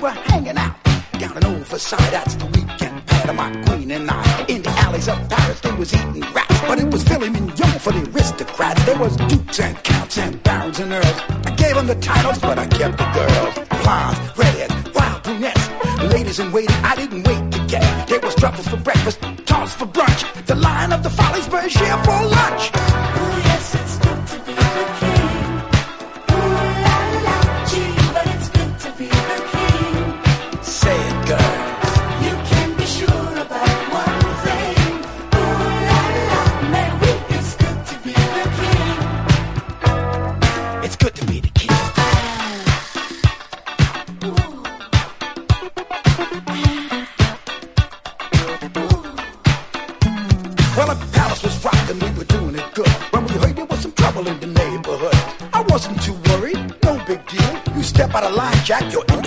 were hanging out down an overside. That's the weekend pad of my queen and I. In the alleys of Paris, they was eating rats, but it was filet mignon for the aristocrats. There was dukes and counts and barons and earls. I gave them the titles, but I kept the girls. Blondes, redheads, wild brunettes, ladies in waiting. I didn't wait to get. There was truffles for breakfast, toss for brunch. The Lion of the Follies was here for lunch. Oh yes, it's good to be the king. Ooh la la, gee, but it's good to be the king. Say it, girl. You can be sure about one thing. Ooh la la, man, it's good to be the king. It's good to be the king. Well, the palace was rocking, we were doing it good. When we heard there was some trouble in the neighborhood, I wasn't too worried, no big deal. You step out of line, Jack, you're in